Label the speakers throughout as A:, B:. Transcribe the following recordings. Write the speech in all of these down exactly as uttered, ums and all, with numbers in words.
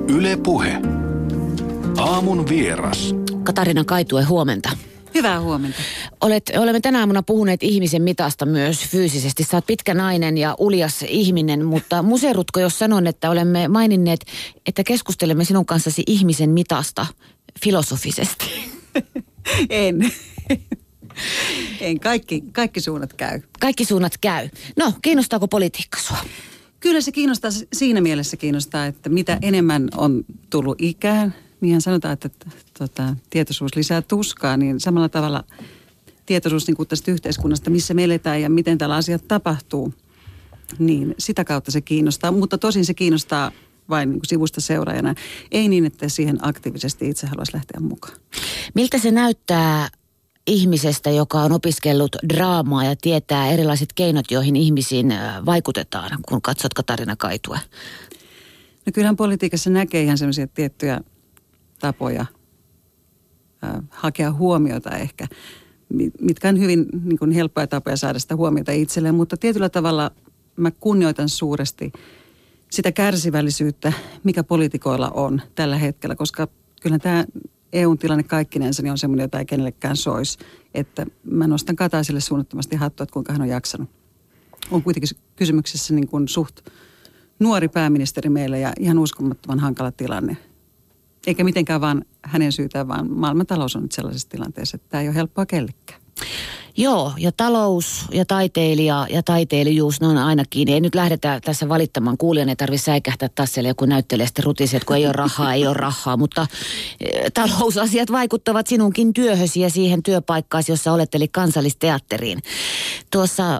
A: Yle Puhe. Aamun vieras.
B: Katarina Kaitue, huomenta.
C: Hyvää huomenta.
B: Olet, olemme tänä aamuna puhuneet ihmisen mitasta myös fyysisesti. Sä oot pitkä nainen ja uljas ihminen, mutta muserutko, jos sanon, että olemme maininneet, että keskustelemme sinun kanssasi ihmisen mitasta filosofisesti?
C: En. En. Kaikki, kaikki suunnat käy.
B: Kaikki suunnat käy. No, kiinnostaako politiikka sua?
C: Kyllä se kiinnostaa, siinä mielessä kiinnostaa, että mitä enemmän on tullut ikään, niinhän sanotaan, että tota, tietoisuus lisää tuskaa, niin samalla tavalla tietoisuus niin kuin tästä yhteiskunnasta, missä me eletään ja miten tällä asiat tapahtuu, niin sitä kautta se kiinnostaa. Mutta tosin se kiinnostaa vain niin kuin sivusta seuraajana. Ei niin, että siihen aktiivisesti itse haluaisi lähteä mukaan.
B: Miltä se näyttää ihmisestä, joka on opiskellut draamaa ja tietää erilaiset keinot, joihin ihmisiin vaikutetaan, kun katsot Katarina Kaitue?
C: No kyllähän politiikassa näkee ihan sellaisia tiettyjä tapoja äh, hakea huomiota ehkä, mitkä on hyvin niin kuin helppoja tapoja saada sitä huomiota itselleen, mutta tietyllä tavalla mä kunnioitan suuresti sitä kärsivällisyyttä, mikä poliitikoilla on tällä hetkellä, koska kyllä tämä E U:n tilanne kaikkinensa niin on semmoinen, jota ei kenellekään soisi, että mä nostan Kataiselle suunnattomasti hattua, että kuinka hän on jaksanut. On kuitenkin kysymyksessä niin kuin suht nuori pääministeri meillä ja ihan uskomattoman hankala tilanne. Eikä mitenkään vaan hänen syytään, vaan maailmantalous on nyt sellaisessa tilanteessa, että tämä ei ole helppoa kellekään.
B: Joo, ja talous ja taiteilija ja taiteilijuus, ne on ainakin. Ei nyt lähdetä tässä valittamaan. Kuulijan ei tarvitse säikähtää taas siellä joku näyttelee sitten rutiset, että kun ei ole rahaa, ei ole rahaa. Mutta e, talousasiat vaikuttavat sinunkin työhösi ja siihen työpaikkaasi, jossa olet, eli Kansallisteatteriin. Tuossa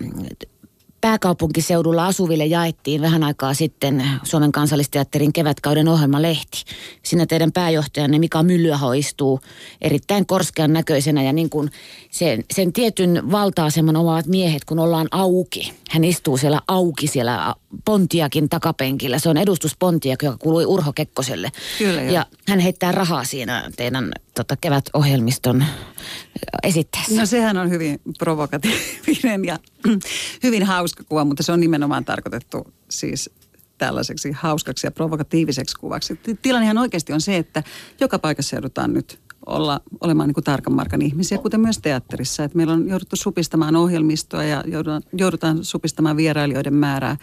B: pääkaupunkiseudulla asuville jaettiin vähän aikaa sitten Suomen Kansallisteatterin kevätkauden ohjelmalehti. Siinä teidän pääjohtajanne Mika Myllyaho istuu erittäin korskean näköisenä ja niin kuin sen, sen tietyn valta-aseman omaavat miehet, kun ollaan auki. Hän istuu siellä auki siellä Pontiakin takapenkillä. Se on edustus Pontiak, joka kuului Urho Kekkoselle.
C: Kyllä,
B: ja hän heittää rahaa siinä teidän tota, kevätohjelmiston esitteessä.
C: No sehän on hyvin provokatiivinen ja hyvin hauska kuva, mutta se on nimenomaan tarkoitettu siis tällaiseksi hauskaksi ja provokatiiviseksi kuvaksi. Tilannehan oikeasti on se, että joka paikassa joudutaan nyt olla, olemaan niin kuin tarkan markan ihmisiä, kuten myös teatterissa. Että meillä on jouduttu supistamaan ohjelmistoa ja joudutaan, joudutaan supistamaan vierailijoiden määrää.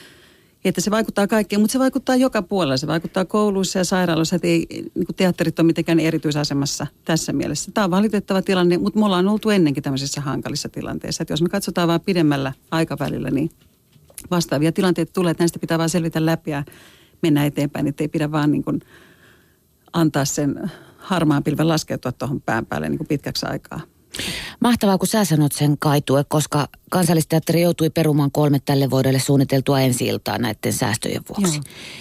C: Että se vaikuttaa kaikkeen, mutta se vaikuttaa joka puolella. Se vaikuttaa kouluissa ja sairaaloissa, että ei niin kuin teatterit ole mitenkään erityisasemassa tässä mielessä. Tämä on valitettava tilanne, mutta me ollaan oltu ennenkin tämmöisissä hankalissa tilanteissa. Että jos me katsotaan vaan pidemmällä aikavälillä, niin vastaavia tilanteita tulee, että näistä pitää vaan selvitä läpi ja mennä eteenpäin. Että ei pidä vaan niin kuin antaa sen harmaan pilven laskeutua tuohon pään päälle niin kuin pitkäksi aikaa.
B: Mahtavaa, kun sä sanot sen, Kaitue, koska Kansallisteatteri joutui perumaan kolme tälle vuodelle suunniteltua ensi-iltaa näiden säästöjen vuoksi.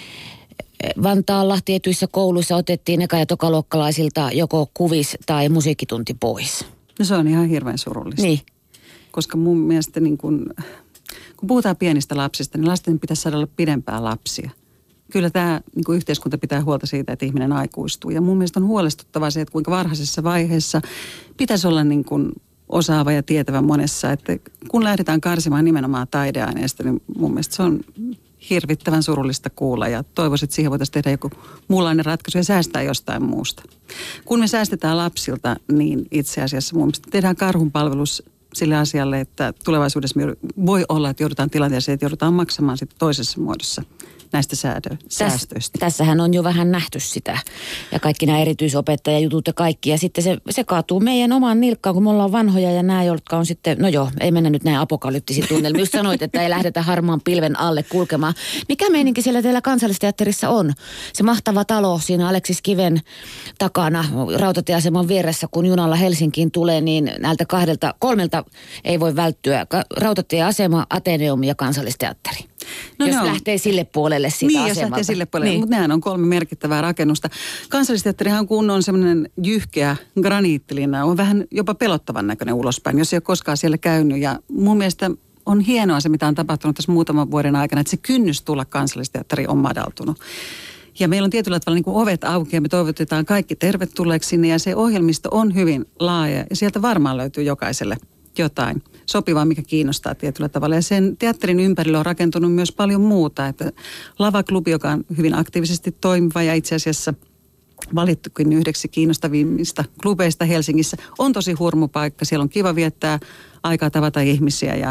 B: Joo. Vantaalla tietyissä kouluissa otettiin eka- ja tokaluokkalaisilta joko kuvis- tai musiikkitunti pois. No
C: se on ihan hirveän surullista.
B: Niin.
C: Koska mun mielestä niin kun, kun puhutaan pienistä lapsista, niin lasten pitäisi saada olla pidempää lapsia. Kyllä tämä niin kuin yhteiskunta pitää huolta siitä, että ihminen aikuistuu. Ja mun mielestä on huolestuttavaa se, että kuinka varhaisessa vaiheessa pitäisi olla niin kuin osaava ja tietävä monessa. Että kun lähdetään karsimaan nimenomaan taideaineesta, niin mun mielestä se on hirvittävän surullista kuulla. Ja toivoisin, että siihen voitaisiin tehdä joku muunlainen ratkaisu ja säästää jostain muusta. Kun me säästetään lapsilta, niin itse asiassa mun mielestä tehdään karhunpalvelus sille asialle, että tulevaisuudessa voi olla, että joudutaan tilanteeseen, että joudutaan maksamaan sitten toisessa muodossa näistä säädö, säästöistä.
B: Tässähän on jo vähän nähty sitä ja kaikki nämä erityisopettajajutut ja kaikki. Ja sitten se, se kaatuu meidän omaan nilkkaan, kun me ollaan vanhoja ja nämä, jotka on sitten, no joo, ei mennä nyt näin apokalyptisiin tunnelmiin. Just sanoit, että ei lähdetä harmaan pilven alle kulkemaan. Mikä meininki siellä teillä Kansallisteatterissa on? Se mahtava talo siinä Aleksis Kiven takana rautatieaseman vieressä, kun junalla Helsinkiin tulee, niin näiltä kahdelta, kolmelta ei voi välttyä. Rautatieasema, Ateneum ja Kansallisteatteri. No jos lähtee sille puolelle sitä
C: niin,
B: asemalta.
C: Niin, jos lähtee sille puolelle. Niin. Mutta nehän on kolme merkittävää rakennusta. Kansallisteatterihan kun on semmoinen jyhkeä graniittilinna, on vähän jopa pelottavan näköinen ulospäin, jos ei ole koskaan siellä käynyt. Ja mun mielestä on hienoa se, mitä on tapahtunut tässä muutaman vuoden aikana, että se kynnys tulla Kansallisteatteriin on madaltunut. Ja meillä on tietyllä tavalla niin kuin ovet auki ja me toivotetaan kaikki tervetulleeksi sinne ja se ohjelmisto on hyvin laaja ja sieltä varmaan löytyy jokaiselle jotain sopivaa, mikä kiinnostaa tietyllä tavalla. Ja sen teatterin ympärillä on rakentunut myös paljon muuta. Että Lava-klubi, joka on hyvin aktiivisesti toimiva ja itse asiassa valittukin yhdeksi kiinnostavimmista klubeista Helsingissä, on tosi hurmupaikka. Siellä on kiva viettää aikaa, tavata ihmisiä ja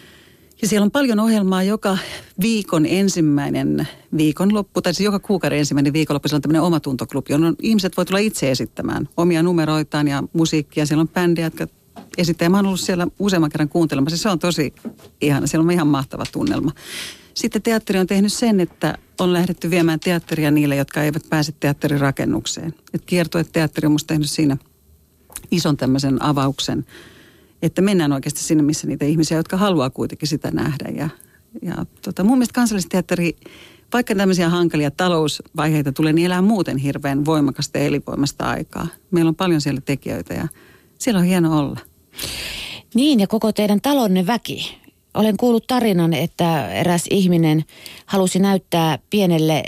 C: Ja siellä on paljon ohjelmaa joka viikon ensimmäinen viikonloppu, tai siis joka kuukauden ensimmäinen viikonloppu, siellä on tämmöinen omatuntoklubi, jonne ihmiset voi tulla itse esittämään omia numeroitaan ja musiikkia. Siellä on bändejä, jotka esittää. Mä oon ollut siellä useamman kerran kuuntelemassa. Se on tosi ihana, siellä on ihan mahtava tunnelma. Sitten teatteri on tehnyt sen, että on lähdetty viemään teatteria niille, jotka eivät pääse teatterirakennukseen. Et Kiertueteatteri on musta tehnyt siinä ison tämmöisen avauksen, että mennään oikeasti sinne, missä niitä ihmisiä, jotka haluaa kuitenkin sitä nähdä. Ja, ja tota, mun mielestä Kansallisteatteri, vaikka tämmöisiä hankalia talousvaiheita tulee, niin elää muuten hirveän voimakasta ja elinvoimasta aikaa. Meillä on paljon siellä tekijöitä ja siellä on hieno olla.
B: Niin, ja koko teidän talonne väki. Olen kuullut tarinan, että eräs ihminen halusi näyttää pienelle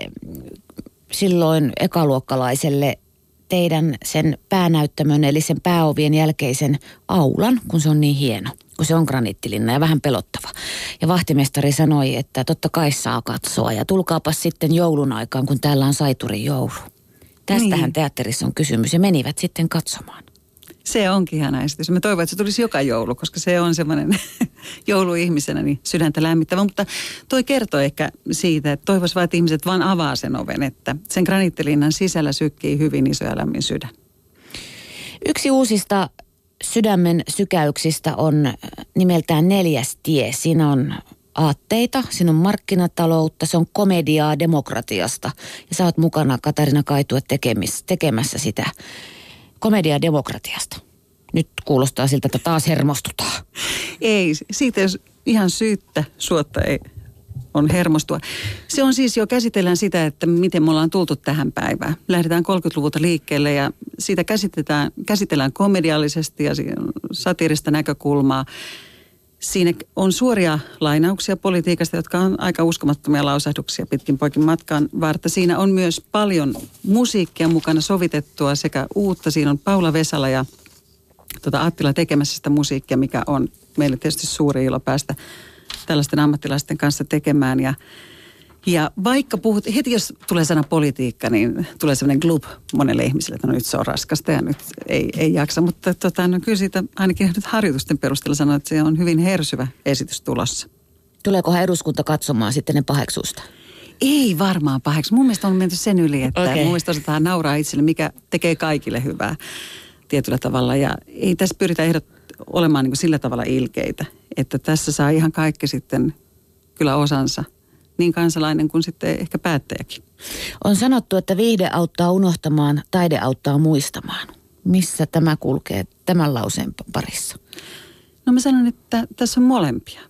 B: silloin ekaluokkalaiselle teidän sen päänäyttämön, eli sen pääovien jälkeisen aulan, kun se on niin hieno, kun se on graniittilinna ja vähän pelottava. Ja vahtimestari sanoi, että totta kai saa katsoa ja tulkaapas sitten joulun aikaan, kun täällä on Saiturin joulu. Tästähän niin. Teatterissa on kysymys ja menivät sitten katsomaan.
C: Se onkin ihana esitys. Mä toivon, että se tulisi joka joulu, koska se on semmoinen jouluihmisenä niin sydäntä lämmittävä. Mutta toi kertoo ehkä siitä, että toivoisi vaan, että ihmiset vaan avaa sen oven, että sen graniittilinnan sisällä sykkii hyvin iso ja lämmin sydän.
B: Yksi uusista sydämen sykäyksistä on nimeltään Neljäs tie. Siinä on aatteita, siinä on markkinataloutta, se on komediaa demokratiasta. Ja sä oot mukana, Katarina Kaitue, tekemässä sitä komediaa demokratiasta. Nyt kuulostaa siltä, että taas hermostutaan.
C: Ei, siitä ihan syyttä suotta ei on hermostua. Se on siis jo, käsitellään sitä, että miten me ollaan tultu tähän päivään. Lähdetään kolmekymmentäluvulta liikkeelle ja siitä käsitellään, käsitellään komediallisesti ja satiirista näkökulmaa. Siinä on suoria lainauksia politiikasta, jotka on aika uskomattomia lausahduksia pitkin poikin matkan vartta. Siinä on myös paljon musiikkia mukana sovitettua sekä uutta. Siinä on Paula Vesala ja tuota Attila tekemässä sitä musiikkia, mikä on meille tietysti suuri ilo päästä tällaisten ammattilaisten kanssa tekemään. Ja, ja vaikka puhut, heti jos tulee sana politiikka, niin tulee sellainen glub monelle ihmiselle, että no nyt se on raskasta ja nyt ei, ei jaksa. Mutta tota, no kyllä siitä ainakin nyt harjoitusten perusteella sanoo, että se on hyvin hersyvä esitys tulossa.
B: Tuleekohan eduskunta katsomaan sitten ne paheksusta?
C: Ei varmaan paheksi. Mun mielestä on menty sen yli, että okay. Mun mielestä osataan nauraa itselle, mikä tekee kaikille hyvää tietyllä tavalla. Ja ei tässä pyritä ehdot olemaan niin kuin sillä tavalla ilkeitä, että tässä saa ihan kaikki sitten kyllä osansa. Niin kansalainen kuin sitten ehkä päättäjäkin.
B: On sanottu, että viihde auttaa unohtamaan, taide auttaa muistamaan. Missä tämä kulkee tämän lauseen parissa?
C: No mä sanon, että tässä on molempia.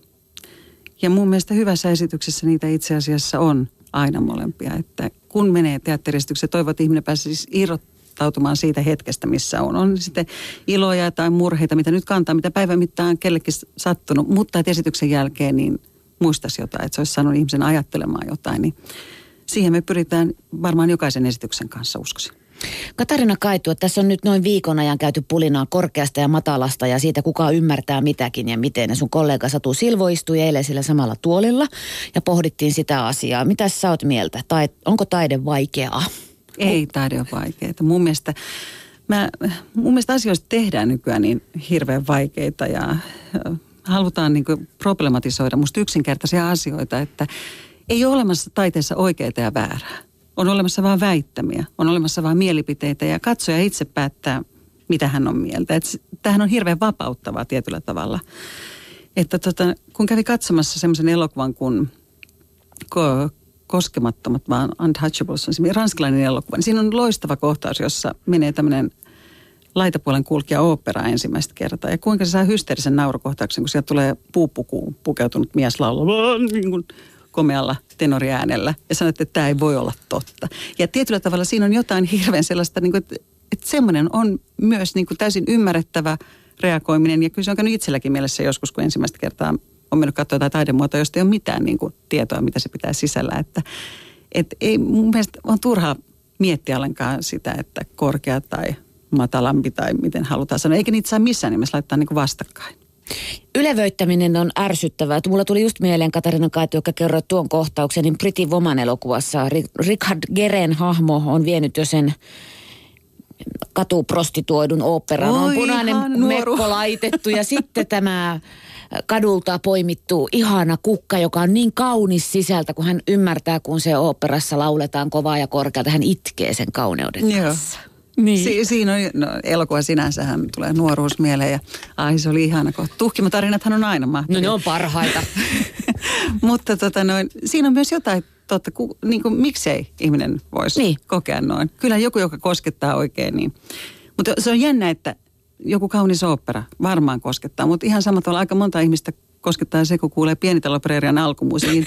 C: Ja mun mielestä hyvässä esityksessä niitä itse asiassa on aina molempia. Että kun menee teatteriesitykseen, toivon, että ihminen pääsee siis irrottautumaan siitä hetkestä, missä on. On sitten iloja tai murheita, mitä nyt kantaa, mitä päivän mittaan kellekin sattunut. Mutta että esityksen jälkeen niin muistaisi jotain, että se olisi saanut ihmisen ajattelemaan jotain, niin siihen me pyritään varmaan jokaisen esityksen kanssa, uskoisin.
B: Katarina Kaitue, tässä on nyt noin viikon ajan käyty pulinaa korkeasta ja matalasta ja siitä kuka ymmärtää mitäkin ja miten. Ja sun kollega Satu Silvo istui eilen sillä samalla tuolilla ja pohdittiin sitä asiaa. Mitäs sä oot mieltä? Tai onko taide vaikeaa?
C: Ei taide ole vaikeaa. Mun mielestä, mä, mun mielestä asioista tehdään nykyään niin hirveän vaikeita ja halutaan niin kuin problematisoida musta yksinkertaisia asioita, että ei ole olemassa taiteessa oikeita ja väärää. On olemassa vain väittämiä, on olemassa vain mielipiteitä ja katsoja itse päättää, mitä hän on mieltä. Että tämähän on hirveän vapauttavaa tietyllä tavalla. Että tota, kun kävi katsomassa semmoisen elokuvan kuin ko- Koskemattomat, vaan Untouchables on se ranskalainen elokuva, niin siinä on loistava kohtaus, jossa menee tämmöinen laitapuolen kulkija ooppera ensimmäistä kertaa. Ja kuinka se saa hysteerisen naurukohtauksen, kun sieltä tulee puupukuun pukeutunut mies laulaa niin kuin komealla tenoriäänellä. Ja sanoo, että tämä ei voi olla totta. Ja tietyllä tavalla siinä on jotain hirveän sellaista, niin kuin, että, että semmoinen on myös niin kuin täysin ymmärrettävä reagoiminen. Ja kyllä se on käynyt itselläkin mielessä joskus, kun ensimmäistä kertaa on mennyt katsoa jotain taidemuotoa, josta ei ole mitään niin kuin tietoa, mitä se pitää sisällä. Että, että ei, mun mielestä on turha miettiä ollenkaan sitä, että korkea tai matalampi tai miten halutaan sanoa. Eikä niitä saa missään nimessä laittaa niin kuin vastakkain.
B: Ylevöittäminen on ärsyttävää. Mulla tuli just mieleen Katarina Kaitu, joka kerroi tuon kohtauksen, niin Pretty Woman -elokuvassa Richard Geren hahmo on vienyt jo sen katuprostituoidun oopperan. On punainen mekko laitettu ja sitten tämä kadulta poimittu ihana kukka, joka on niin kaunis sisältä, kun hän ymmärtää, kun se oopperassa lauletaan kovaa ja korkealta. Hän itkee sen kauneuden
C: Joo.
B: kanssa. Niin.
C: Si- siinä on, no, elokuva sinänsähän tulee nuoruus mieleen ja ai se oli ihana kohta. Tuhkimotarinathan on aina mahtavia.
B: No ne on parhaita.
C: Mutta tota noin, siinä on myös jotain totta, ku, niin kuin, miksei ihminen voisi niin. kokea noin. Kyllä joku, joka koskettaa oikein niin. Mutta se on jännä, että joku kaunis ooppera varmaan koskettaa, mutta ihan samalla tavalla aika monta ihmistä koskettaa se, kun kuulee Pienitalo-preerian alkumusiikin.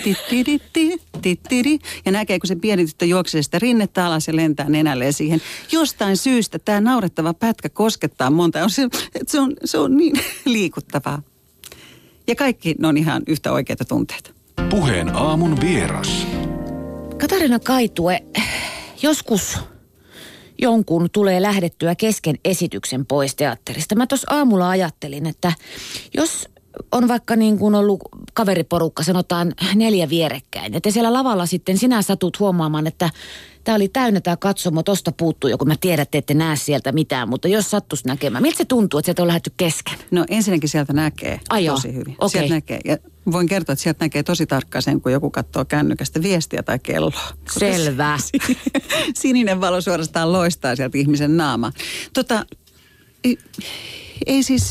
C: Ja näkee, kun se pieni tyttö juoksee sitä rinnettä alas ja lentää nenälleen siihen. Jostain syystä tämä naurettava pätkä koskettaa monta. Se, se, on, se on niin liikuttavaa. Ja kaikki ne on ihan yhtä oikeita tunteita.
A: Puheen aamun vieras.
B: Katarina Kaitue, joskus jonkun tulee lähdettyä kesken esityksen pois teatterista. Mä tuossa aamulla ajattelin, että jos on vaikka niin kuin ollut kaveriporukka, sanotaan neljä vierekkäin, että siellä lavalla sitten sinä satut huomaamaan, että tämä oli täynnä tämä katsomo, tosta puuttuu joku, mä tiedän, että ette näe sieltä mitään, mutta jos sattuisi näkemään, miltä se tuntuu, että sieltä on lähdetty kesken?
C: No ensinnäkin sieltä näkee
B: Ai
C: tosi
B: joo.
C: hyvin.
B: Okay.
C: Sieltä näkee, ja voin kertoa, että sieltä näkee tosi tarkkaan sen, kun joku katsoo kännykästä viestiä tai kelloa.
B: Selvä.
C: Sininen valo suorastaan loistaa sieltä ihmisen naamaa. Tota, ei, ei siis,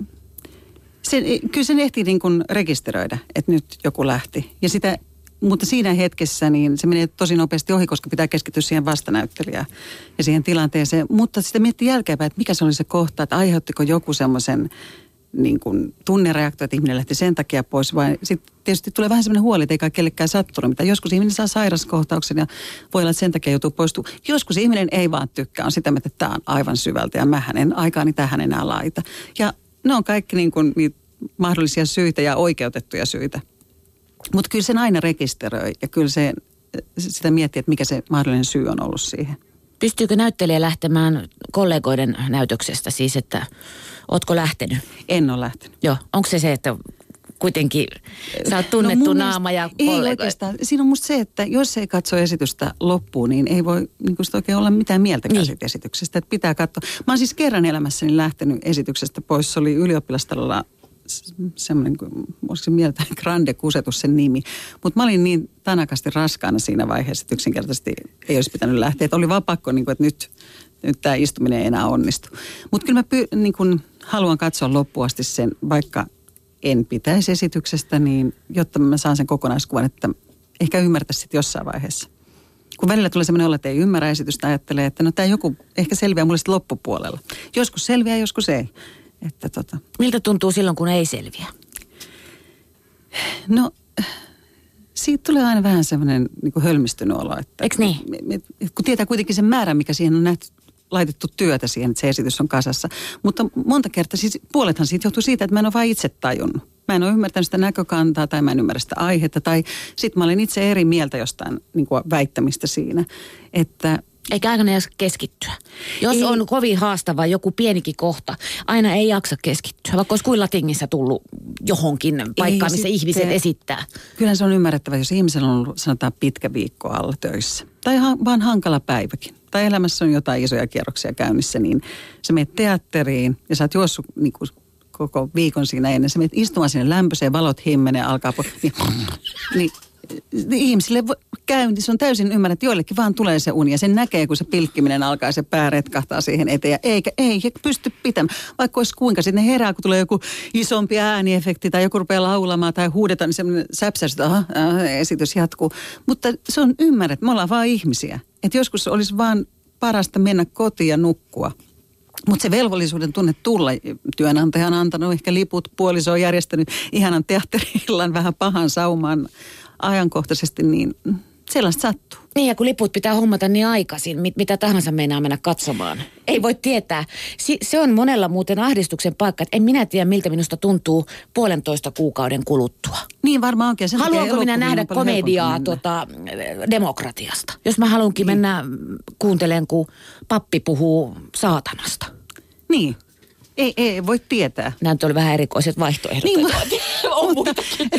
C: sen, kyllä sen ehtii niin kuin rekisteröidä, että nyt joku lähti. Ja sitä, mutta siinä hetkessä niin se menee tosi nopeasti ohi, koska pitää keskittyä siihen vastanäyttelijään ja siihen tilanteeseen. Mutta sitä miettii jälkeenpäin, että mikä se oli se kohta, että aiheuttiko joku semmoisen niin kuin tunnereaktio, että ihminen lähti sen takia pois, vai sitten tietysti tulee vähän semmoinen huoli, että ei kai kellekään sattunut mitään. Joskus ihminen saa sairaskohtauksen ja voi olla, että sen takia joutuu poistumaan. Joskus ihminen ei vaan tykkää, on sitä, että tämä on aivan syvältä ja mähän en aikaani tähän enää laita. Ja ne on kaikki niin kuin niitä mahdollisia syitä ja oikeutettuja syitä. Mutta kyllä sen aina rekisteröi ja kyllä se, sitä miettii, että mikä se mahdollinen syy on ollut siihen.
B: Pystyykö näyttelijä lähtemään kollegoiden näytöksestä siis, että ootko lähtenyt?
C: En ole lähtenyt.
B: Joo, onko se se, että kuitenkin sä oot tunnettu no naama ja kollegoja?
C: Ei oikeastaan. Siinä on musta se, että jos ei katso esitystä loppuun, niin ei voi niin kuin oikein olla mitään mieltäkään niin. esityksestä. Että pitää katsoa. Mä oon siis kerran elämässäni lähtenyt esityksestä pois. Se oli ylioppilastalolla semmoinen, olisiko se mieltä Grande Kusetus sen nimi. Mutta mä olin niin tanakasti raskaana siinä vaiheessa, että yksinkertaisesti ei olisi pitänyt lähteä. Että oli vaan pakko, niin kuin, että nyt, nyt tämä istuminen ei enää onnistu. Mutta kyllä mä py, niin kuin, haluan katsoa loppuun asti sen, vaikka en pitäisi esityksestä, niin jotta mä saan sen kokonaiskuvan, että ehkä ymmärtäisi sitten jossain vaiheessa. Kun välillä tulee semmoinen olla, että ei ymmärrä esitystä, ajattelee, että no tämä joku ehkä selviää mulle sitten loppupuolella. Joskus selviää, joskus ei. Että tota.
B: Miltä tuntuu silloin, kun ei selviä?
C: No, siitä tulee aina vähän semmoinen niin kuin hölmistynyt olo. Että,
B: eikö niin?
C: Kun tietää kuitenkin sen määrän, mikä siihen on nähty, laitettu työtä siihen, että se esitys on kasassa. Mutta monta kertaa, siis puolethan siitä johtuu siitä, että mä en ole vain itse tajunnut. Mä en ole ymmärtänyt sitä näkökantaa tai mä en ymmärrä sitä aihetta. Tai sitten mä olen itse eri mieltä jostain niin kuin väittämistä siinä, että
B: eikä aina jaksa keskittyä. Jos ei. On kovin haastava joku pienikin kohta, aina ei jaksa keskittyä. Vaikka olisi kuin latingissa tullut johonkin paikkaan, missä ihmiset esittää.
C: Kyllä se on ymmärrettävä, jos ihmisellä on ollut, sanotaan, pitkä viikko alla töissä. Tai ha- vaan hankala päiväkin. Tai elämässä on jotain isoja kierroksia käynnissä, niin sä menet teatteriin ja sä oot juossut niin kuin koko viikon siinä ennen. Sä menet istumaan sinne lämpöiseen, valot himmenee, alkaa po- niin, niin ihmisille käy, niin se on täysin ymmärretty, joillekin vaan tulee se uni ja sen näkee, kun se pilkkiminen alkaa, se pää retkahtaa siihen eteen. Eikä ei pysty pitämään, vaikka olisi kuinka. Sitten ne herää, kun tulee joku isompi ääniefekti tai joku rupeaa laulamaan tai huudetaan, niin semmoinen säpsäys, että aha, aha, esitys jatkuu. Mutta se on ymmärretty, me ollaan vaan ihmisiä. Että joskus olisi vaan parasta mennä kotiin ja nukkua. Mutta se velvollisuuden tunne tulla, työnantaja on antanut ehkä liput, puoliso on järjestänyt ihanan teatterillan vähän pahan saumaan ajankohtaisesti, niin sellaista sattuu.
B: Niin ja kun liput pitää hommata niin aikaisin, mit, mitä tahansa meinaa mennä katsomaan. Ei voi tietää. Si, se on monella muuten ahdistuksen paikka, että en minä tiedä miltä minusta tuntuu puolentoista kuukauden kuluttua.
C: Niin varmaan onkin. Sen
B: haluanko minä nähdä komediaa tota, demokratiasta? Jos mä haluankin niin. mennä kuuntelemaan, kun pappi puhuu saatanasta.
C: Niin. Ei, ei voi tietää.
B: Nämä oli vähän erikoiset vaihtoehdot.
C: Niin,
B: on
C: mutta,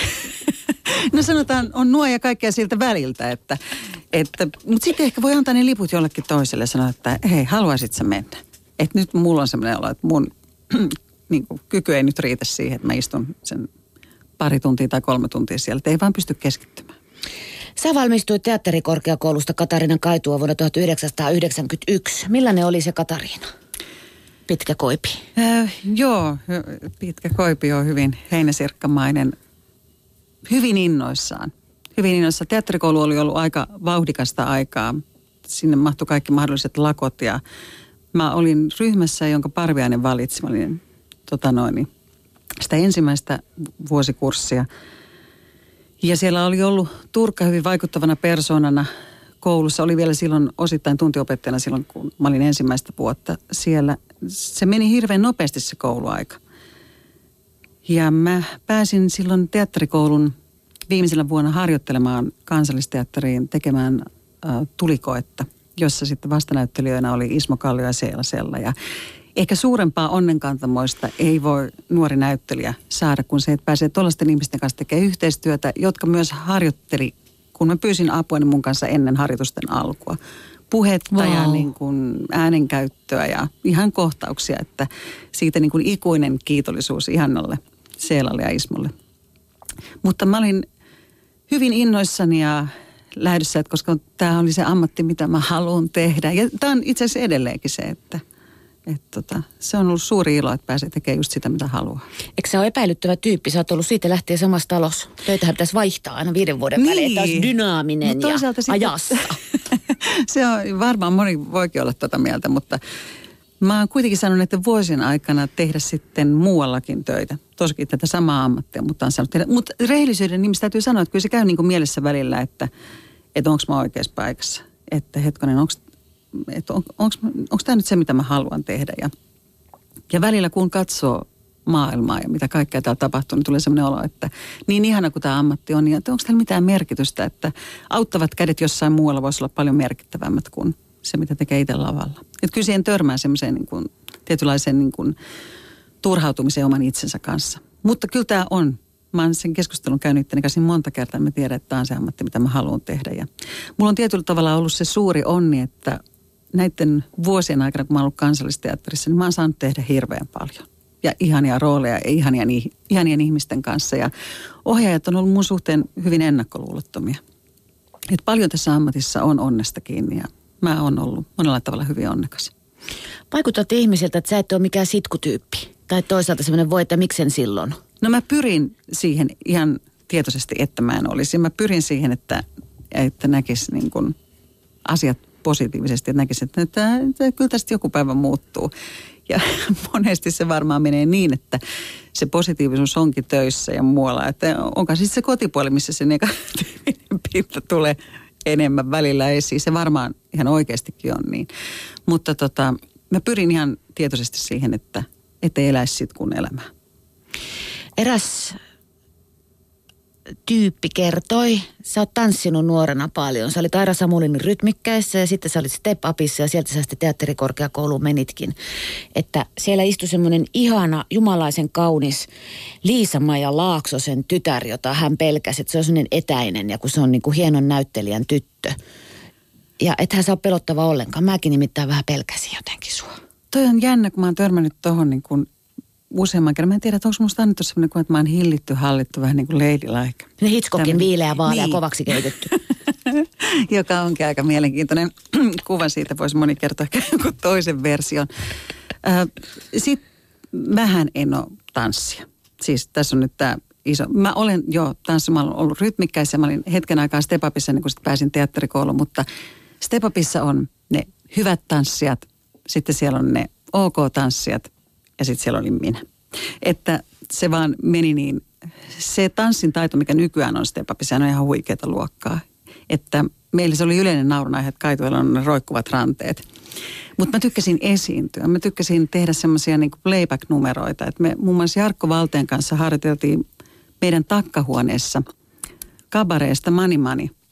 C: no sanotaan, on nuo ja kaikkea siltä väliltä, että, että mutta sitten ehkä voi antaa ne liput jollekin toiselle ja sanoa, että hei, haluaisit sä mennä? Että nyt mulla on semmoinen olo, että mun niin kuin, kyky ei nyt riitä siihen, että mä istun sen pari tuntia tai kolme tuntia siellä, että ei vaan pysty keskittymään.
B: Sä valmistuit teatterikorkeakoulusta Katariina Kaitua vuonna tuhatyhdeksänsataayhdeksänkymmentäyksi. Millainen oli se Katariina? Pitkä koipi.
C: Äh, joo, pitkä koipi on hyvin heinäsirkkamainen, hyvin innoissaan. Hyvin innoissaan. Teatterikoulu oli ollut aika vauhdikasta aikaa. Sinne mahtui kaikki mahdolliset lakot ja mä olin ryhmässä, jonka Parviainen valitsi. Mä olin tota noin, sitä ensimmäistä vuosikurssia. Ja siellä oli ollut Turkka hyvin vaikuttavana persoonana koulussa. Oli vielä silloin osittain tuntiopettajana silloin, kun mä olin ensimmäistä vuotta siellä. Se meni hirveän nopeasti se kouluaika. Ja mä pääsin silloin teatterikoulun viimeisellä vuonna harjoittelemaan Kansallisteatteriin tekemään äh, tulikoetta, jossa sitten vastanäyttelijöinä oli Ismo Kallio ja Seela Sella. Ja ehkä suurempaa onnenkantamoista ei voi nuori näyttelijä saada, kun se, että pääsee tuollaisten ihmisten kanssa tekemään yhteistyötä, jotka myös harjoitteli, kun mä pyysin apua, niin mun kanssa ennen harjoitusten alkua. Puhetta wow. ja niin kuin äänenkäyttöä ja ihan kohtauksia, että siitä niin kuin ikuinen kiitollisuus Ihannalle, Seelalle ja Ismolle. Mutta mä olin hyvin innoissani ja lähdössä, että koska tämä oli se ammatti, mitä mä haluan tehdä. Ja tämä on itse asiassa edelleenkin se, että et tota, se on ollut suuri ilo, että pääsee tekemään just sitä, mitä haluaa.
B: Eikö sä ole epäilyttävä tyyppi? Sä oot ollut siitä lähtien samassa talossa. Töitähän pitäisi vaihtaa aina viiden vuoden
C: niin.
B: välein, että olisi dynaaminen no, ja sitten, ajassa.
C: Se on varmaan moni voikin olla tuota mieltä, mutta mä oon kuitenkin sanonut, että vuosien aikana tehdä sitten muuallakin töitä. Toskin tätä samaa ammattia, mutta on sanonut tehdä. Mutta rehellisyyden nimissä täytyy sanoa, että kyllä se käy niin kuin mielessä välillä, että, että onko mä oikeassa paikassa. Että hetkonen, onko että on, onko tämä nyt se, mitä mä haluan tehdä. Ja, ja välillä kun katsoo maailmaa ja mitä kaikkea täällä tapahtuu, niin tulee sellainen olo, että niin ihana kuin tämä ammatti on, niin että onko täällä mitään merkitystä, että auttavat kädet jossain muualla voisi olla paljon merkittävämmät kuin se, mitä tekee itse lavalla. Että kyllä siihen törmää semmoiseen niin kuin, tietynlaiseen niin kuin, turhautumiseen oman itsensä kanssa. Mutta kyllä tämä on. Mä oon sen keskustelun käynyt itteni kanssa monta kertaa, mä tiedän, että tämä on se ammatti, mitä mä haluan tehdä. Ja mulla on tietyllä tavalla ollut se suuri onni, että näiden vuosien aikana, kun mä oon ollut Kansallisteatterissa, niin mä oon saanut tehdä hirveän paljon. Ja ihania rooleja ja ihania, ihanien ihmisten kanssa. Ja ohjaajat on ollut mun suhteen hyvin ennakkoluulottomia. Et paljon tässä ammatissa on onnesta kiinni ja mä oon ollut monella tavalla hyvin onnekas.
B: Vaikutat ihmisiltä, että sä et ole mikään sitkutyyppi. Tai toisaalta semmoinen voi, että miksen silloin?
C: No mä pyrin siihen ihan tietoisesti, että mä en olisi. Mä pyrin siihen, että, että näkisi niin kuin asiat positiivisesti, että näkisi, että, että, että kyllä tästä joku päivä muuttuu. Ja monesti se varmaan menee niin, että se positiivisuus onkin töissä ja muualla. Että onko siis se kotipuoli, missä se negatiivinen pinta tulee enemmän välillä esiin. Se varmaan ihan oikeastikin on niin. Mutta tota, mä pyrin ihan tietoisesti siihen, että ettei eläisi sitkun elämää.
B: Eräs tyyppi kertoi, sä oot tanssinut nuorena paljon. Sä olit Aira Samulinin Rytmikkäissä ja sitten sä olit Step Upissa ja sieltä sä sitten teatterikorkeakouluun menitkin. Että siellä istui semmoinen ihana, jumalaisen kaunis Liisa-Maija Laaksosen tytär, jota hän pelkäsi. Että se on semmoinen etäinen ja kun se on niin kuin hienon näyttelijän tyttö. Ja ethän sä ole pelottava ollenkaan. Mäkin nimittäin vähän pelkäsin jotenkin sua.
C: Toi on jännä, kun mä oon törmännyt tohon niin kuin useamman kerran. Mä en tiedä, että onko musta annettu sellainen kuin, että mä oon hillitty, hallittu, vähän niin kuin ladylike.
B: Ne Hitchcockin Tämmönen viileä, vaalea,
C: niin.
B: Kovaksi keitetty.
C: Joka onkin aika mielenkiintoinen kuva siitä. Voisi moni kertoa jonkun toisen version. Äh, Sitten mähän en ole tanssia. Siis tässä on nyt tämä iso. Mä olen jo tanssia, mä olen ollut rytmikkäissä. Mä olin hetken aikaa Step Upissa, niin kun sitten pääsin teatterikouluun. Mutta Step Upissa on ne hyvät tanssijat. Sitten siellä on ne OK-tanssijat. Ja sitten siellä olin minä. Että se vaan meni niin, se tanssin taito, mikä nykyään on Step Upissa, on ihan huikeata luokkaa. Että meillä se oli yleinen naurunaihe, että Kaituilla on ne roikkuvat ranteet. Mutta mä tykkäsin esiintyä. Mä tykkäsin tehdä semmoisia niin kuin playback-numeroita. Että me muun muassa Jarkko Valteen kanssa harjoiteltiin meidän takkahuoneessa kabareesta Mani Mani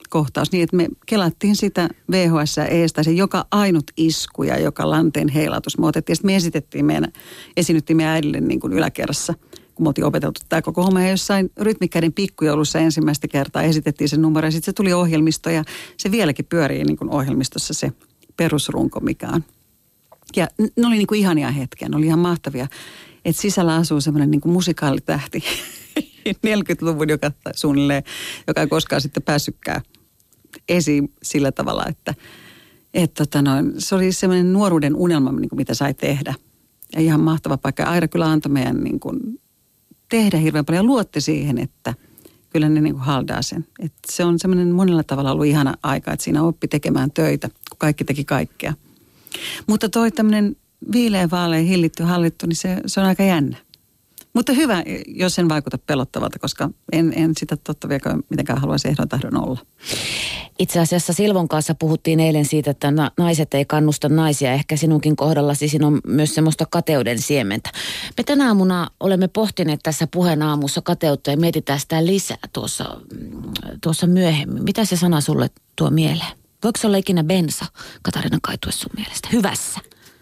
C: kohtaus niin, että me kelattiin sitä V H S eestä, se joka ainut isku ja joka lanteen heilatus. Me otettiin, sitten me esitettiin meidän, esinyttiin meidän äidille niin kuin yläkerrassa, kun me oltiin opeteltu tämä koko homma. Ja jossain rytmikkäiden pikkujoulussa ensimmäistä kertaa esitettiin se numero ja sitten se tuli ohjelmisto ja se vieläkin pyörii niin kuin ohjelmistossa se perusrunko, mikä on. Ja ne oli niin kuin ihania hetkiä, ne oli ihan mahtavia, että sisällä asuu semmoinen niin kuin musikaalitähti neljäkymmentäluvun, joka suunnilleen, joka ei koskaan sitten päässytkään esiin sillä tavalla, että et, tota noin, se oli semmoinen nuoruuden unelma, niin kuin mitä sai tehdä. Ja ihan mahtava paikka. Aira kyllä antoi meidän niin kuin, tehdä hirveän paljon ja luotti siihen, että kyllä ne niin kuin haldaa sen. Et se on semmoinen monella tavalla ollut ihana aika, että siinä oppi tekemään töitä, kun kaikki teki kaikkea. Mutta toi tämmöinen viileä, vaalea, hillitty, hallittu, niin se, se on aika jännä. Mutta hyvä, jos sen vaikuta pelottavalta, koska en, en sitä totta vielä mitenkään haluaisi ehdon tahdon olla.
B: Itse asiassa Silvon kanssa puhuttiin eilen siitä, että na- naiset ei kannusta naisia. Ehkä sinunkin kohdallasi siinä on myös semmoista kateuden siementä. Me tänä aamuna olemme pohtineet tässä puheen aamussa kateutta ja mietitään sitä lisää tuossa, tuossa myöhemmin. Mitä se sana sulle tuo mieleen? Voiko se olla ikinä bensa, Katarina Kaitue, sun mielestä? Hyvässä?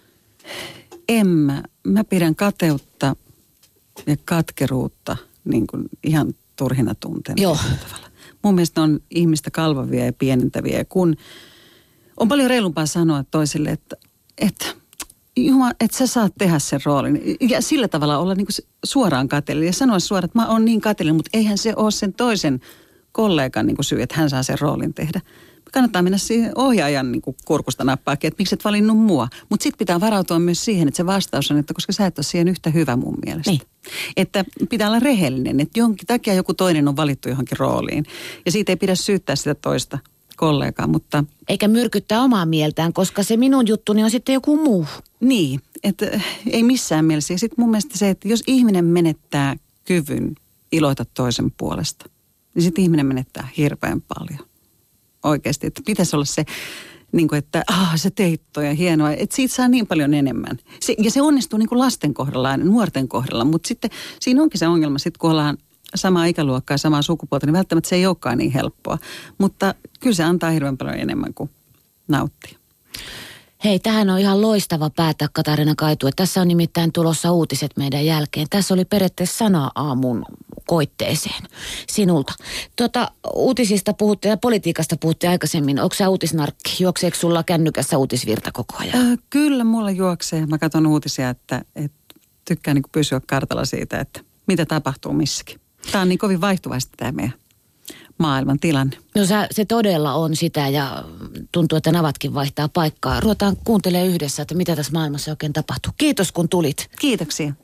C: En mä. Mä pidän kateutta ja katkeruutta niin kuin ihan turhina tunteena.
B: Joo.
C: Mun mielestä on ihmistä kalvavia ja pienentäviä. Ja kun on paljon reilumpaa sanoa toiselle, että, että Jumala, että sä saat tehdä sen roolin. Ja sillä tavalla olla niin kuin suoraan kateellinen. Ja sanoa suoraan, että mä oon niin kateellinen, mutta eihän se ole sen toisen kollegan niin kuin syy, että hän saa sen roolin tehdä. Kannattaa mennä siihen ohjaajan niin kuin kurkusta nappaakin, että miksi et valinnut mua. Mutta sitten pitää varautua myös siihen, että se vastaus on, että koska sä et ole siihen yhtä hyvä mun mielestä. Niin. Että pitää olla rehellinen, että jonkin takia joku toinen on valittu johonkin rooliin. Ja siitä ei pidä syyttää sitä toista kollegaa, mutta...
B: Eikä myrkyttää omaa mieltään, koska se minun juttuni on sitten joku muu.
C: Niin, että ei missään mielessä. Ja sitten mun mielestä se, että jos ihminen menettää kyvyn iloita toisen puolesta, niin sitten ihminen menettää hirveän paljon. Oikeasti, että pitäisi olla se, niin kuin, että ah, se teit toi ja hienoa, että siitä saa niin paljon enemmän. Se, ja se onnistuu niin kuin lasten kohdalla ja nuorten kohdalla, mutta sitten siinä onkin se ongelma, sitten kun ollaan samaa ikäluokkaa ja samaa sukupuolta, niin välttämättä se ei olekaan niin helppoa. Mutta kyllä se antaa hirveän paljon enemmän kuin nauttii.
B: Hei, tähän on ihan loistava päättää, Katarina Kaitue. Tässä on nimittäin tulossa uutiset meidän jälkeen. Tässä oli periaatteessa sana aamun koitteeseen sinulta. Tuota, uutisista puhuttiin ja politiikasta puhuttiin aikaisemmin. Onko sä uutisnarkki? Juokseeko sulla kännykässä uutisvirta koko ajan?
C: Äh, kyllä mulla juoksee. Mä katson uutisia, että, että tykkään niin pysyä kartalla siitä, että mitä tapahtuu missäkin. Tämä on niin kovin vaihtuvaista tämä meidän maailman tilanne.
B: No sä, se todella on sitä ja tuntuu, että navatkin vaihtaa paikkaa. Ruvetaan kuuntelemaan yhdessä, että mitä tässä maailmassa oikein tapahtuu. Kiitos kun tulit.
C: Kiitoksia.